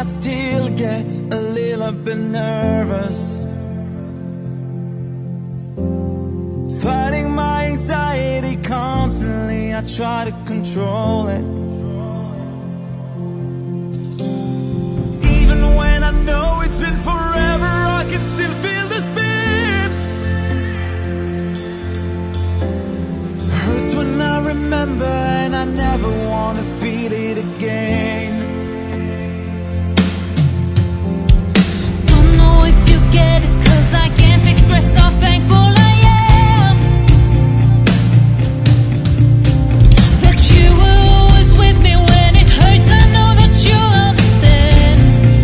still get a little bit nervous, fighting my anxiety constantly. I try to control it, even when I know it's been forever. I can still feel the speed. Hurts when I remember, and I never want to feel it again. Don't know if you get it, 'cause I can't express how thankful I am that you were always with me when it hurts. I know that you understand.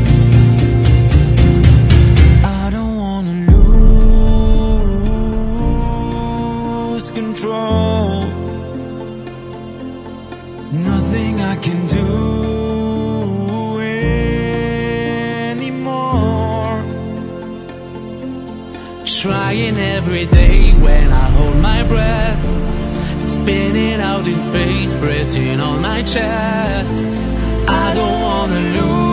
I don't wanna lose control. Nothing I can do anymore. Trying every day when I hold my breath, spinning out in space, pressing on my chest. I don't wanna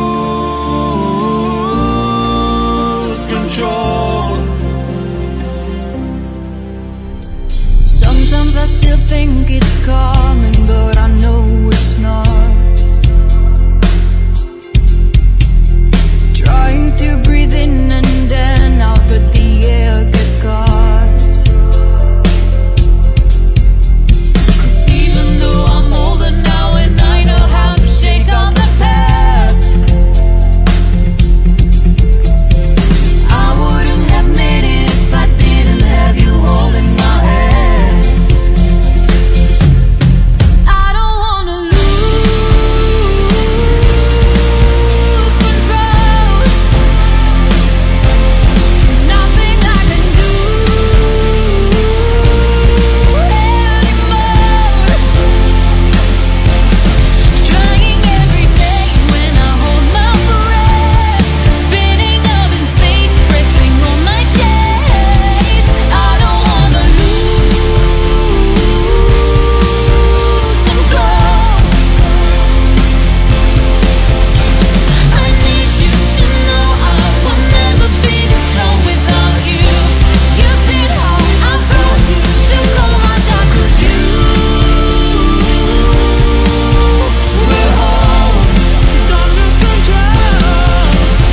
lose control. Sometimes I still think it's coming, but I know it's not. Trying to breathe in and then out, but the air gets caught. 'Cause even though I'm older now and I know how to shake off the past, I wouldn't have made it if I didn't have you holding my hand. I don't wanna lose control. Nothing I can do anymore. Trying every day when I hold my breath, spinning up in space, pressing on my chest. I don't wanna lose control. I need you to know I will never be this strong without you. You said how I brought you to call my dad, 'cause you were home. Don't lose control.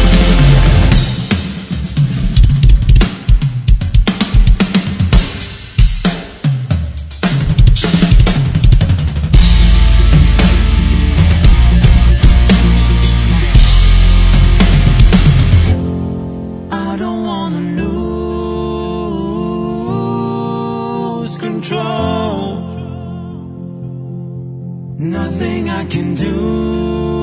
I don't wanna lose control. Nothing I can do